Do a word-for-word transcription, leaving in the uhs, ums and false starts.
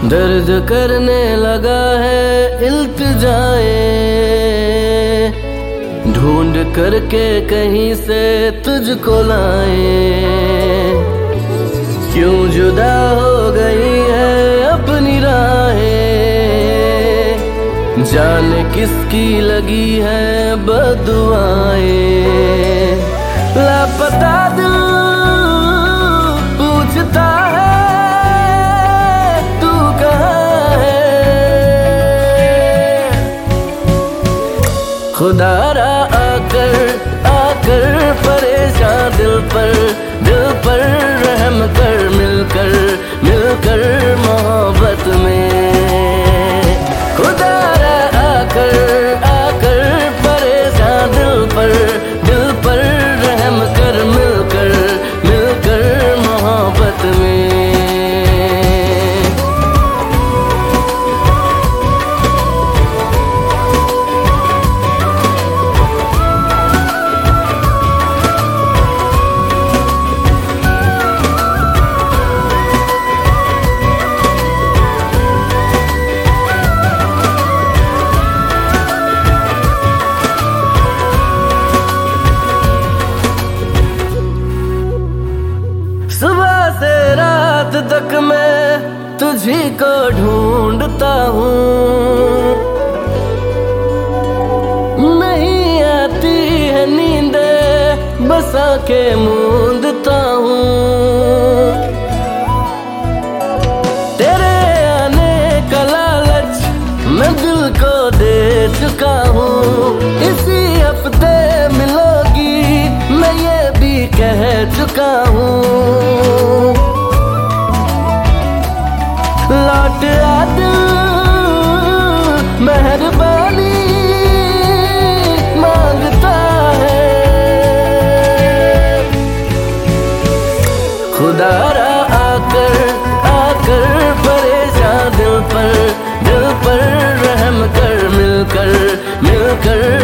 दर्द करने लगा है इल्तिजाए, ढूंढ करके कहीं से तुझको लाए। क्यों जुदा हो गई है अपनी राहें, जाने किसकी लगी है बदुआएं। लापता दिल पूछता है तू कहाँ है, खुदारा आकर आकर परेशान दिल पर दिल पर रहम कर, मिलकर मिलकर मोहब्बत में। खुदारा आकर आकर परेशान दिल पर दिल पर रहम कर, मिलकर मिलकर मोहब्बत में। सुबह से रात तक मैं तुझी को ढूंढता हूँ, नहीं आती है नींदे बस आंखें मूंदता हूँ। तेरे आने का लालच मैं दिल को दे चुका हूँ, इसी हफ्ते मिलोगी मैं ये भी कह चुका हूँ। लौट आ दिल मेहरबानी मांगता है, खुदारा आकर आकर परेशान दिल पर दिल पर रहम कर, मिलकर मिलकर